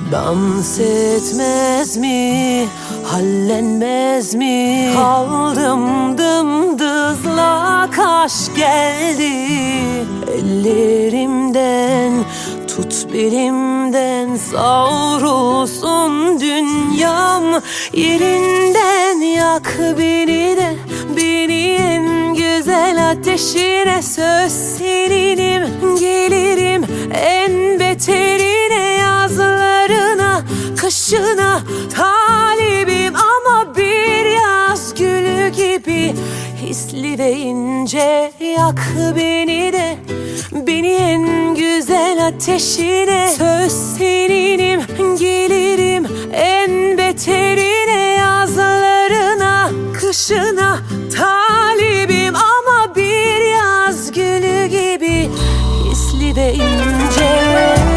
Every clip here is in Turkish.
Dans etmez mi, hallenmez mi? Kaldım dımdızla, kaş geldi ellerimden. Tut belimden, savrulsun dünyam yerinden. Yak beni de, beni en güzel ateşine. Söz seninim, gelirim en beterine. Yazlarına, kışına talibim ama bir yaz gülü gibi hisli ve ince. Yak beni de, beni en güzel ateşine. Söz seninim, gelirim en beterine. Yazlarına, kışına talibim ama bir yaz gülü gibi hisli ve ince.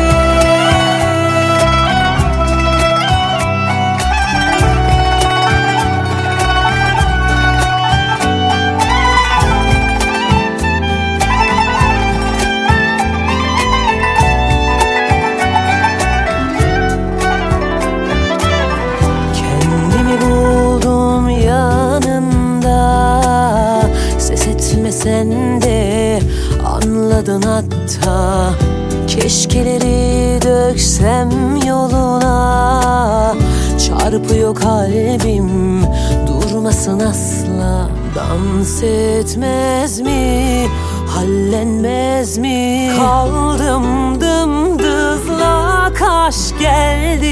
Sen de anladın hatta. Keşkeleri döksem yoluna. Çarpıyor kalbim, durmasın asla. Dans etmez mi, hallenmez mi? Kaldım dımdızla, kaş geldi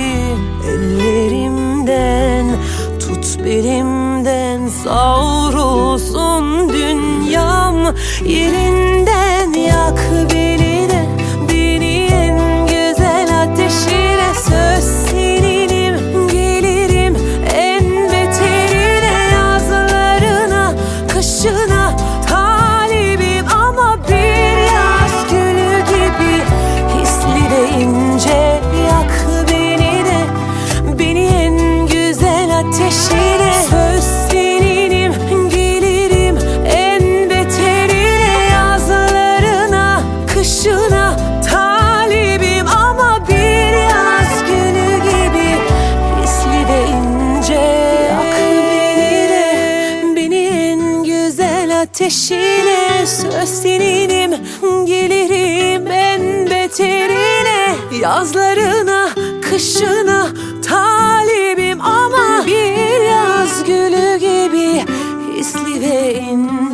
ellerimden. Tut belimden, savrulsun dünyam yerinden. Yak beni de, beni en güzel ateşine. Söz seninim, gelirim en beterine. Yazlarına, kışına talibim ama bir yaz gülü gibi hisli ve ince. Yak beni de, beni en güzel ateşine. Söz seninim, gelirim en beterine. Yazlarına, kışına talibim ama bir yaz günü gibi hisli ve ince. Yak beni de, beni en güzel ateşine. Söz seninim, gelirim en beterine. Yazlarına, kışına talibim ama bir yaz gülü gibi hisli ve ince.